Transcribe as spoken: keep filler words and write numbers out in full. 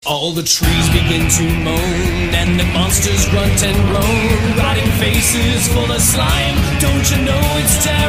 All the trees begin to moan, and the monsters grunt and groan. Rotting faces full of slime, don't you know it's time?